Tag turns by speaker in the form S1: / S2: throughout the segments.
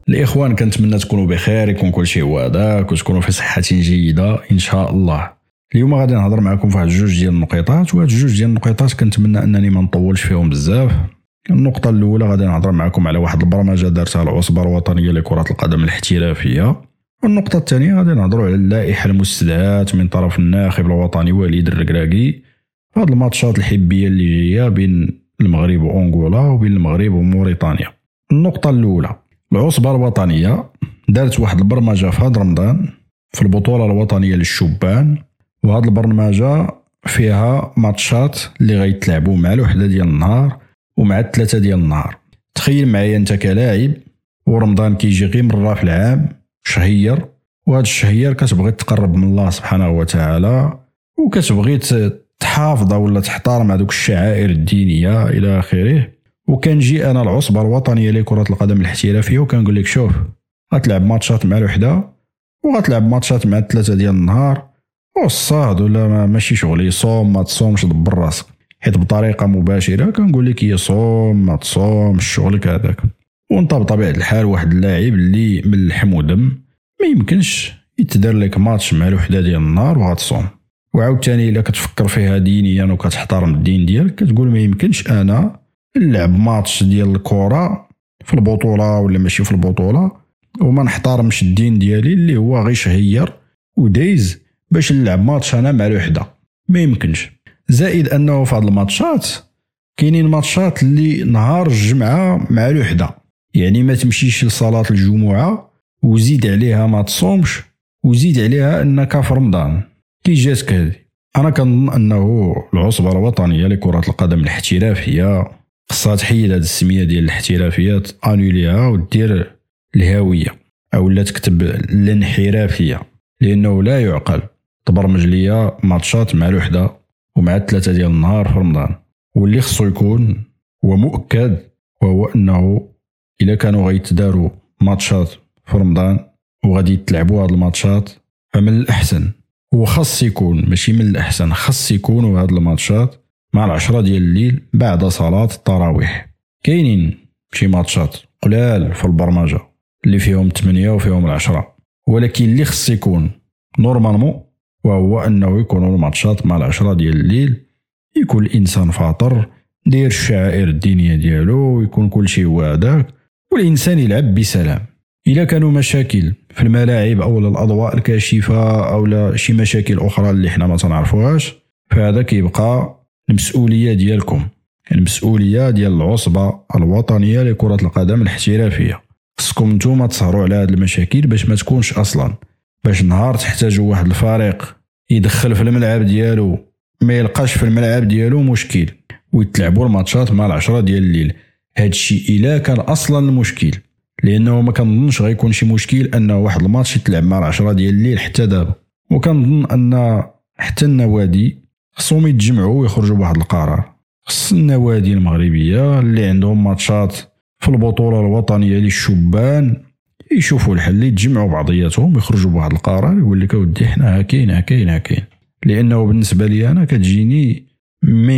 S1: الاخوان كنتمنى تكونوا بخير، يكون كل شيء هذاك وتكونوا في صحه جيده ان شاء الله. اليوم غادي نهضر معكم في واحد جوج ديال النقيطات، وهاد جوج ديال النقيطات كنتمنى انني ما نطولش فيهم بزاف. النقطه الاولى غادي نهضر معكم على واحد البرمجه دارتها العصبه الوطنيه لكره القدم الاحترافيه. والنقطه الثانيه غادي نهضروا على اللائحه المستدعاه من طرف الناخب الوطني وليد الركراكي في هاد الماتشات الحبيه اللي جايه بين المغرب وانغولا وبين المغرب وموريتانيا. النقطه الاولى، العصبه الوطنيه دارت واحد البرمجه في هذا رمضان في البطوله الوطنيه للشبان، وهاد البرمجه فيها ماتشات اللي غيتلعبوا مع الوحده ديال النهار ومع الثلاثه ديال النهار. تخيل معايا انت كلاعب ورمضان كيجي غير مره في العام شهير، وهذا الشهير كتبغي تقرب من الله سبحانه وتعالى وكتبغي تحافظ ولا تحترم هذوك الشعائر الدينيه الى اخره. وكنجي انا العصبه الوطنيه لكره القدم الاحترافيه وكنقول لك شوف، غتلعب ماتشات مع الوحده وغتلعب ماتشات مع الثلاثه ديال النهار، والصاد ولا ماشي شغلي، صوم ما تصومش دبر راسك. حيت بطريقه مباشره كنقول لك يا صوم ما تصومش شغلك هذاك. وانت بطبيعه الحال واحد اللاعب اللي من اللحم ودم ما يمكنش يتدار لك ماتش مع الوحده ديال النهار وغتصوم. وعاوتاني الا كتفكر فيها دينيا وكتحترم الدين ديالك كتقول ما يمكنش انا نلعب ماتش ديال الكره في البطوله ولا ماشي في البطوله وما نحترمش الدين ديالي اللي هو غير شهير ودايز باش نلعب ماتش انا مع الوحده. ما يمكنش. زائد انه في هاد الماتشات كاينين ماتشات اللي نهار الجمعه مع الوحده، يعني ما تمشيش لصلاه الجمعه وزيد عليها ما تصومش وزيد عليها انك في رمضان. كي جاتك هذه؟ انا كنظن انه العصبه الوطنيه لكره القدم الاحترافيه خصها تحيد هذه السميه ديال الاحترافيات، انوليها ودير الهويه او لا تكتب الانحرافيه، لانه لا يعقل تبرمج ليا ماتشات مع الوحده ومع الثلاثه ديال النهار في رمضان. واللي خصو يكون ومؤكد وهو انه الا كانوا غيتداروا ماتشات في رمضان وغادي يتلعبوا هاد الماتشات فمن الاحسن وخص يكون، ماشي من الاحسن، خص يكونوا هاد الماتشات مع 10 ديال الليل بعد صلاه التراويح. كاينين شي ماتشات قلال في البرمجه اللي فيهم 8 وفيهم 10، ولكن اللي خص يكون نورمالمون وهو انه يكونوا الماتشات مع 10 ديال الليل، يكون الانسان فاطر داير الشعائر الدينيه ديالو ويكون كل شيء هو هذاك، والانسان يلعب بسلام. الا كانوا مشاكل في الملاعب او الاضواء الكاشفه او لا شي مشاكل اخرى اللي حنا ما تنعرفوهاش، فهذا كيبقى المسؤوليه ديالكم، المسؤوليه ديال العصبه الوطنيه لكره القدم الاحترافيه. خصكم نتوما تسهروا على هذه المشاكل باش ما تكونش اصلا، باش نهار تحتاجوا واحد الفريق يدخل في الملعب ديالو ما يلقاش في الملعب ديالو مشكل ويتلعبوا الماتشات مع 10 ديال الليل. هذا الشيء الا كان اصلا المشكل، لانه ما كنظنش غيكون شي مشكل ان واحد الماتش يتلعب مع 10 ديال الليل حتى دابا. وكنظن ان حتى النوادي خصهم يتجمعوا ويخرجوا بواحد القرار. خص النوادي المغربيه اللي عندهم ماتشات في البطوله الوطنيه للشبان يشوفوا الحل، يتجمعوا بعضياتهم ويخرجوا بواحد القرار يقول لك اودي حنا هكاين. لانه بالنسبه لي انا كتجيني ما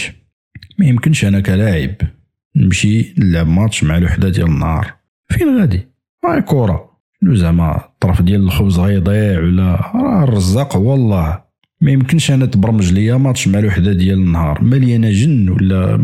S1: يمكنش انا كلاعب نمشي نلعب ماتش مع الوحده ديال النهار. فين غادي؟ راهي كره زعما الطرف ديال الخبز غيضيع ولا راه الرزاق هو الله. ما يمكنش انا تبرمج ليا ماتش مع الوحده ديال النهار مليانه جن ولا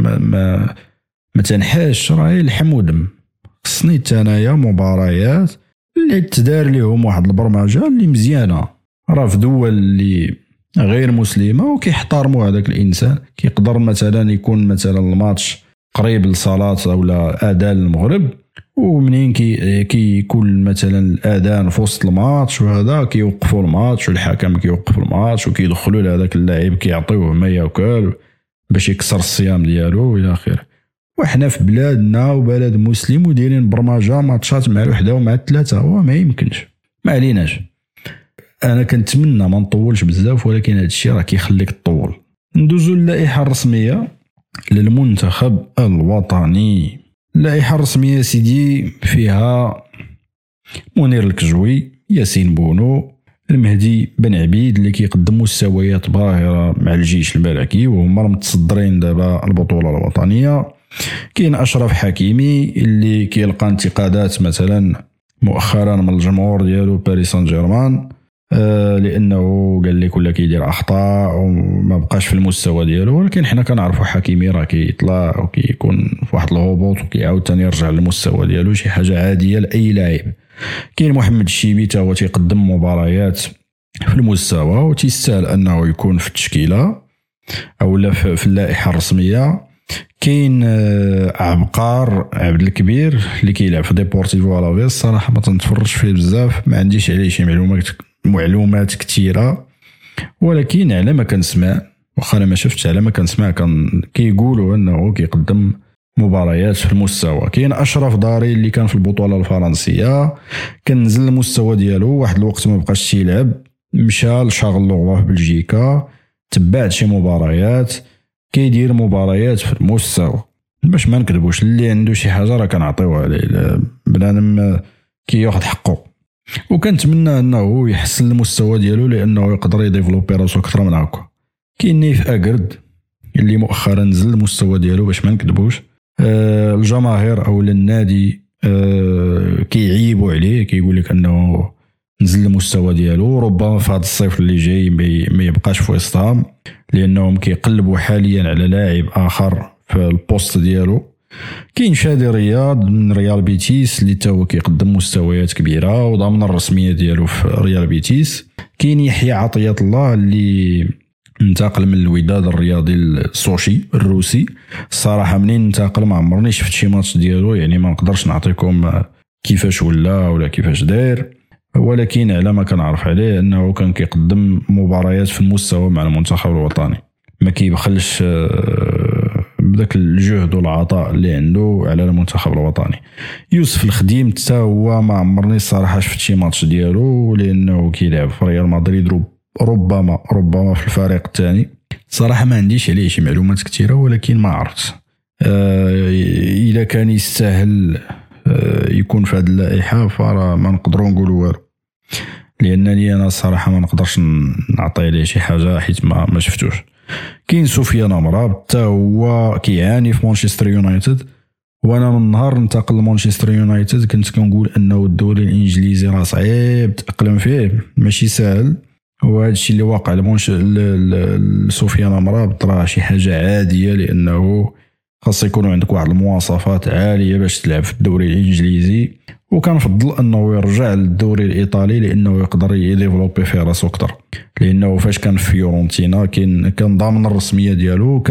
S1: ما تنحاش، راهي لحم ودم. خصني حتى انايا مباريات اللي تدار ليهم واحد البرمجه اللي مزيانه. راه في دول اللي غير مسلمه وكيحترموا هذاك الانسان، كيقدر مثلا يكون مثلا الماتش قريب للصلاه اولا اذان المغرب، ومنين كيكون مثلا الاذان في وسط الماتش وهذا كيوقفوا الماتش والحكم كيوقف الماتش وكيدخلوا لهذاك اللاعب كيعطيوه ما ياكل باش يكسر الصيام ديالو الى اخره. وحنا في بلادنا وبلد مسلم ودايرين برمجه ماتشات مع الوحده ومع الثلاثه، وما يمكنش. ما عليناش، انا كنتمنى ما نطولش بزاف، ولكن هذا الشيء راه كيخليك تطول. ندوزو للائحه الرسميه للمنتخب الوطني. اللائحه الرسميه سيدي فيها منير الكجوي، ياسين بونو، المهدي بن عبيد اللي كيقدموا مستويات باهره مع الجيش الملكي وهما متصدرين دابا البطوله الوطنيه. كاين اشرف حكيمي اللي كيلقى انتقادات مثلا مؤخرا من الجمهور ديالو باريس سان جيرمان، لانه قال لك ولا كيدير اخطاء وما بقاش في المستوى ديالو. ولكن حنا كنعرفوا حكيمي راه كيطلع وكيكون في واحد الهبوط وكيعاود ثاني يرجع للمستوى ديالو، شي حاجه عاديه لاي لاعب. كاين محمد الشيبي تا هو تيقدم مباريات في المستوى وتيستاهل انه يكون في التشكيله او لا في اللائحه الرسميه. كاين عبقار عبد الكبير اللي كيلعب في ديبورتيفو الافيس، صراحه ما تنتفرجش فيه بزاف، ما عنديش عليه شي معلومات كثيره، ولكن على ما كنسمع، واخا انا ما شفتش، على ما كنسمع كان كيقولوا انه كيقدم مباريات في المستوى. كاين اشرف داري اللي كان في البطوله الفرنسيه، كان نزل المستوى ديالو واحد الوقت ما بقاش يلعب، مشى لشارلوروا في بلجيكا، تبعت شي مباريات، كيدير مباريات في المستوى. باش ما نكذبوش، اللي عنده شي حاجه راه كنعطيوها ليه، بنادم كياخذ حقه. وكنتمنى انه يحسن المستوى ديالو لانه يقدر يديفلوبي راسو اكثر من هكا. كاين نيف اكرد اللي مؤخرا نزل المستوى ديالو، باش ما نكذبوش الجماهير او النادي كيعيبوا عليه، كيقول لك انه نزل المستوى ديالو. ربما في هذا الصيف اللي جاي ما يبقاش في وسطهم، لانهم كيقلبوا حاليا على لاعب اخر في البوست ديالو. كاين شادي رياض من ريال بيتيس اللي تا هو كيقدم مستويات كبيره وضامن الرسميه ديالو في ريال بيتيس. كاين يحيى عطيه الله اللي انتقل من الوداد الرياضي السوشي الروسي. الصراحه منين انتقل ما عمرني شفت شي ماتش ديالو، يعني ما نقدرش نعطيكم كيفاش ولا كيفاش داير، ولكن على ما كنعرف عليه انه كان كيقدم مباريات في المستوى مع المنتخب الوطني، ما كيبخلش بداك الجهد والعطاء اللي عنده على المنتخب الوطني. يوسف الخديم حتى هو ما عمرني الصراحه شفت شي ماتش ديالو، لانه كيلعب في ريال مدريد، ربما في الفريق الثاني. صراحه ما عنديش عليه شي معلومات كثيره، ولكن ما عرفت اذا كان يستاهل يكون في هذه اللائحه، فراه ما نقدروا نقولوا والو، لانني انا الصراحه ما نقدرش نعطي عليه شي حاجه حيت ما شفتوش. كاين سفيان امراب حتى هو كيعاني في مانشستر يونايتد، وانا من نهار انتقل لمانشستر يونايتد كنت كنقول انه الدوري الانجليزي راه صعيب تاقلم فيه، ماشي سهل. وهذا الشيء اللي واقع لسفيان امراب راه شي حاجه عاديه، لانه خاص يكون عندك واحد المواصفات عاليه باش تلعب في الدوري الانجليزي. وكنفضل انه يرجع للدوري الايطالي لانه يقدر يديفلوبي فيه راسو اكثر، لانه فاش كان في فيورنتينا كان ضامن الرسميه ديالو،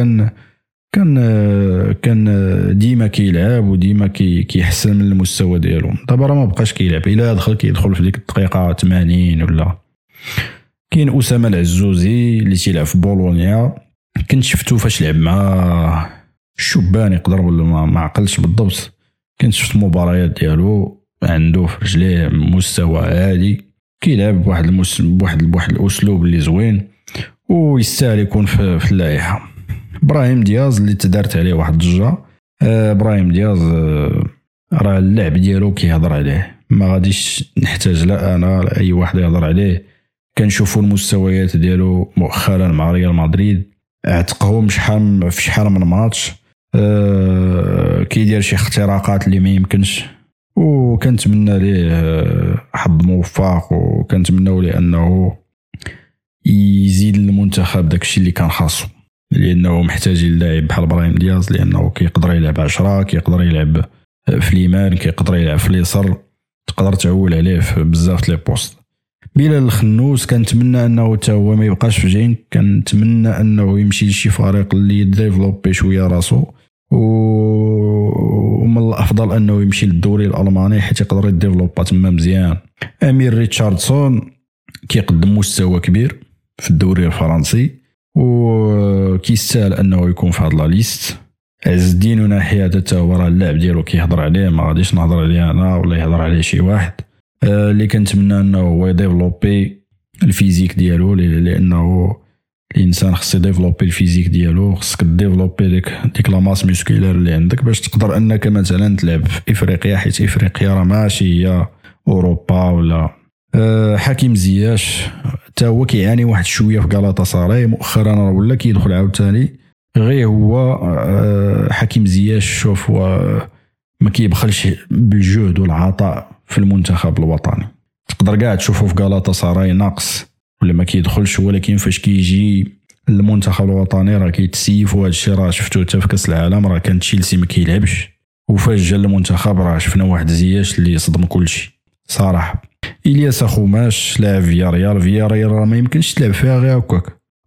S1: كان ديما كيلعب وديما كيحسن من المستوى ديالو. دابا راه ما بقاش كيلعب، الا كيدخل في ديك الدقيقه 80 ولا. كاين اسامه العزوزي اللي تيلعب في بولونيا، كنت شفتو فاش لعب مع الشبان يقدر ولا ما عقلتش بالضبط، كنت شفت مباريات ديالو عنده في رجليه مستوى عالي، كيلعب بواحد الاسلوب اللي زوين ويستاهل يكون في اللائحه. ابراهيم دياز اللي تدارت عليه واحد الضجه، ابراهيم دياز راه اللعب ديالو كيهضر عليه، ما غاديش نحتاج لا انا لا اي واحد يهضر عليه. كنشوفوا المستويات ديالو مؤخرا مع ريال مدريد، اعتقهم شحال من ماتش، كيدير شي اختراقات اللي ما يمكنش، وكنتمنى ليه حظ موفق، وكنتمناو ليه انه يزيد المنتخب داكشي اللي كان خاصو، لانه محتاجين لاعب بحال ابراهيم دياز، لانه كيقدر يلعب 10، كيقدر يلعب في اليمين، كيقدر يلعب في اليسار، تقدر تعول عليه في بزاف لي بوست. بلال الخنوس كنتمنى انه حتى هو ما يبقاش في جين، كنتمنى انه يمشي لشي فريق اللي ديفلوبي شويه راسو، ومن الافضل انه يمشي للدوري الالماني حيت يقدر يديفلوبا تما مزيان. امير ريتشاردسون كيقدم مستوى كبير في الدوري الفرنسي وكيستاهل انه يكون في هاد لا ليست. عز الدين وناحيه حتى هو راه اللاعب ديالو كيهضر عليه، ما غاديش نهضر عليه انا ولا يهضر عليه شي واحد. اللي كنتمنى انه هو يديفلوبي الفيزيك ديالو، لانه الانسان خصو يديفلوبي الفيزيك ديالو، خصك ديفلوبي ديك لا ماس ميسكولير اللي عندك باش تقدر انك مثلا تلعب في افريقيا، حيت افريقيا راه ماشي هي اوروبا ولا. حكيم زياش حتى هو كيعاني واحد شويه في غالاتا ساراي مؤخرا، راه ولا كيدخل عاوتاني. غير هو حكيم زياش شوف هو ما كيبخلش بالجهد والعطاء في المنتخب الوطني. تقدر كاع تشوفه في غالاتا سراي ناقص ولا ما كيدخلش، ولكن فاش كيجي المنتخب الوطني راه كيتسيفوا. هذا الشيء راه شفتو حتى في كاس العالم، راه كان تشيلسي ما كيلعبش، وفاش جا المنتخب راه شفنا واحد زياش اللي صدم كلشي صراحه. إلياس خوماش لاعب فياريال راه ما يمكنش تلعب فيها غير هكاك،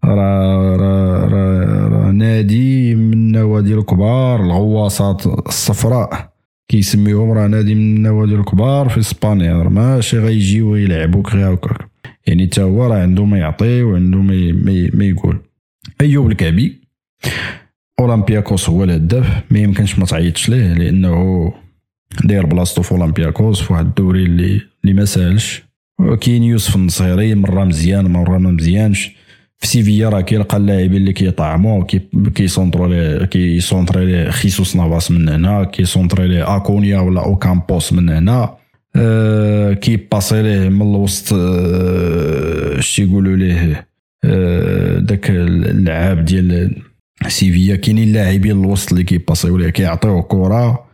S1: راه نادي من النوادي الكبار، الغواصات الصفراء كيسميوهم، راه نادي من النوادي الكبار في اسبانيا، ماشي غيجيو يلعبوك غير هكاك. يعني حتى هو راه عنده ما يعطي وعنده ما يقول. ايوب الكعبي اولمبياكوس هو الهداف، ما يمكنش ما تعيطش ليه لانه داير بلاصتو في اولمبياكوس في واحد الدوري اللي ما ساهلش. وكاين يوسف النصيري مره مزيان مره ما مزيانش. في سيفيا راه كيلقى اللاعبين اللي كيطعموا كيسونطري ليه خيسوس نافاس من هنا، كيسونطري ليه اكونيا ولا اوكامبوس من هنا، كيباسي ليه من الوسط شتي يقولوا ليه داك اللعاب ديال سيفيا. كاينين لاعبين الوسط اللي كيباسيو ليه كيعطيوه كره.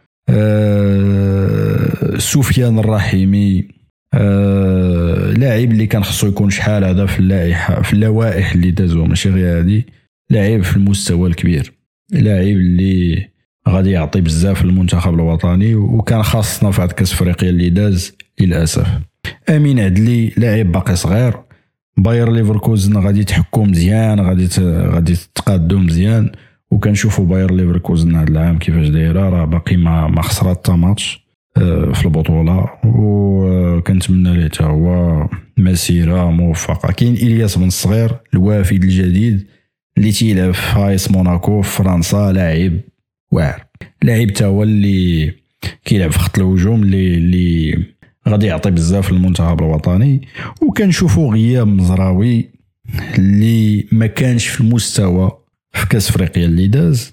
S1: سفيان الرحيمي لاعب اللي كان خصو يكون شحال هذا في اللائحه في اللوائح اللي دازو، ماشي غير هذه، لاعب في المستوى الكبير، لاعب اللي غادي يعطي بزاف للمنتخب الوطني، وكان خاصنا في هذا كاس افريقيا اللي داز للاسف. امين عدلي لاعب باقي صغير، باير ليفركوزن غادي تحكم مزيان، غادي تقادو مزيان، وكنشوفوا باير ليفركوزن هذا العام كيفاش دايره، راه باقي ما خسرات حتى ماتش في البطوله، وكنتمنى ليه حتى هو مسيره موفقه. كاين الياس بن الصغير الوافد الجديد اللي تيلعب في هايس موناكو في فرنسا، لاعب واعر، لاعب حتى هو اللي كيلعب في خط الهجوم اللي غادي يعطي بزاف للمنتخب الوطني. وكنشوفوا غياب مزراوي اللي ما كانش في المستوى في كاس افريقيا اللي داز.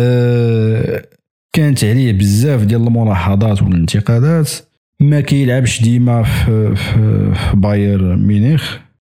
S1: كانت عليه بزاف ديال الملاحظات والانتقادات، ما كيلعبش ديما في باير ميونخ،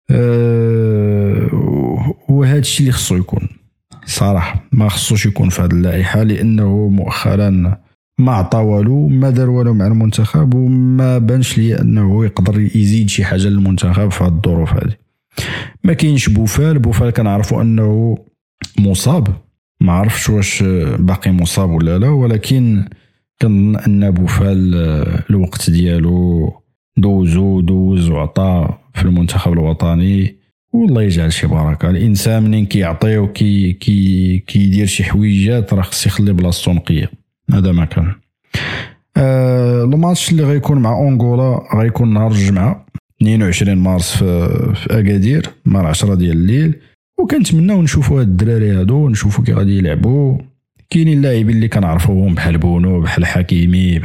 S1: وهذا الشيء اللي خصو يكون صراحه، ما خصوش يكون في هذه اللائحه، لانه مؤخرا ما عطى والو، ما دار والو مع المنتخب، وما بانش لي انه يقدر يزيد شي حاجه للمنتخب في هذه الظروف هذه. ما كاينش بوفال كنعرفوا انه مصاب، ما عرفش واش باقي مصاب ولا لا، ولكن كنظن ان بوفال الوقت ديالو دوز وعطى في المنتخب الوطني، والله يجعل شي بركه. الانسان منين كيعطي كيدير شي حويجات راه خص يخلي بلاصتو نقيه. هذا ما كان. الماتش اللي غيكون مع أنغولا غيكون نهار الجمعة 22 مارس في أكادير مع 10 ديال الليل، وكنتمناو نشوفوا هاد الدراري هادو، نشوفوا كي غادي يلعبوا. كاينين لاعبين اللي كنعرفوهم بحال بونو، بحال حكيمي،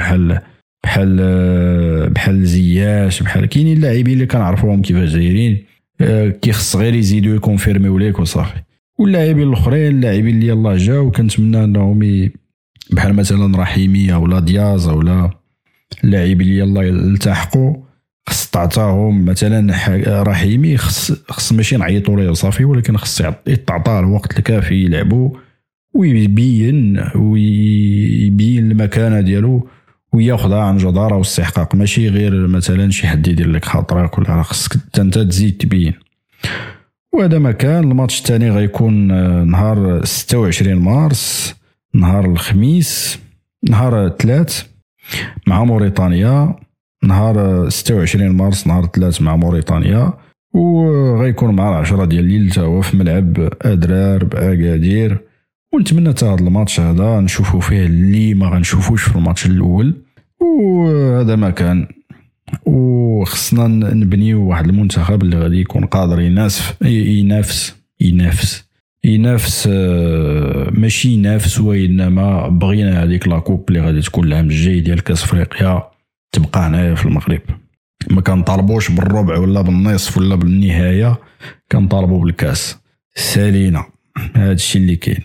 S1: بحال زياش، بحال كاينين لاعبين اللي كنعرفوهم كيفاش دايرين، كيخص غير يزيدوا يكونفيرميو ليك وصافي. واللاعبين الاخرين اللاعبين اللي يلاه جاو كنتمنى انهم بحال مثلا رحيمي ولا دياز ولا اللاعبين اللي يلاه التحقوا، خص تعطاهم مثلا رحيمي، خص ماشي نعيطوا ليه صافي، ولكن خص يتعطى الوقت الكافي يلعبوا ويبين المكانه ديالو وياخذها عن جداره واستحقاق، ماشي غير مثلا شي حد يدير لك خاطرك، ولا خصك انت تزيد تبين. وهذا مكان. الماتش الثاني غيكون نهار 26 مارس نهار الخميس، نهار الثلاث مع موريتانيا، نهار 26 مارس نهار الثلاث مع موريتانيا، وغيكون مع 10 ديال الليل هو في ملعب أدرار بأكادير. ونتمنى حتى هذا الماتش هذا نشوفوا فيه اللي ما غنشوفوش في الماتش الاول. وهذا ما كان، وخصنا نبنيو واحد المنتخب اللي غادي يكون قادر ينافس ماشي ينافس، وإنما بغينا هذيك لاكوب اللي غادي تكون العام الجاي ديال كاس افريقيا تبقى هنايا في المغرب. ما كنطالبوش بالربع ولا بالنصف ولا بالنهايه، كنطالبوا بالكاس. سالينا هذا الشيء اللي كاين.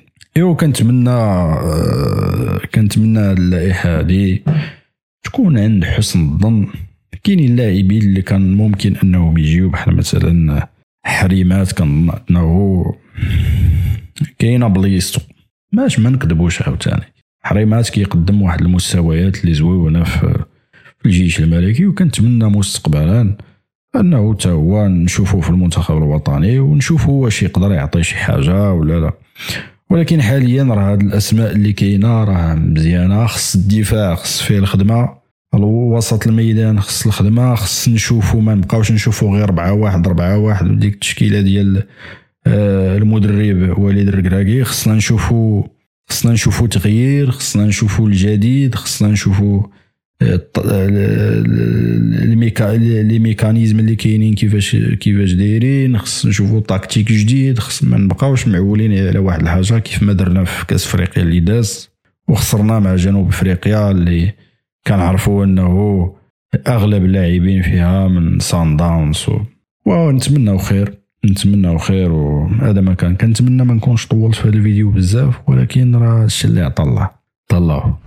S1: كنتمنى اللائحه هذه تكون عند حسن الظن. كاينين اللاعبين اللي كان ممكن انهم يجيو بحال مثلا حريمات، كنظن انه كاينه بليستو، ما نكذبوش عاوتاني، حريمات كيقدم واحد المستويات اللي زويونه في الجيش الملكي، وكنتمنى مستقبلا انه حتى هو نشوفه في المنتخب الوطني ونشوفه واش يقدر يعطي شي حاجه ولا لا. ولكن حاليا راه هاد الاسماء اللي كاينه راه مزيانه. خص الدفاع خص فيه الخدمه، وسط الميدان خص الخدمه، خص نشوفوا ما نبقاوش نشوفوا غير 4-1 وديك التشكيله ديال المدرب وليد الركراكي. خصنا نشوفوا تغيير، خصنا نشوفوا الجديد، خصنا نشوفوا لي ميكانيزم اللي كاينين كيفاش دايرين، خصنا نشوفوا تاكتيك جديد. خص ما نبقاوش معولين على واحد الحاجه كيف ما درنا في كاس افريقيا اللي داز وخسرنا مع جنوب افريقيا اللي كنعرفوا انه اغلب اللاعبين فيها من سان داونز. ونتمناو خير وهذا ما كنتمنى ما نكونش طولت في هذا الفيديو بزاف، ولكن راه الشيء اللي عطى الله.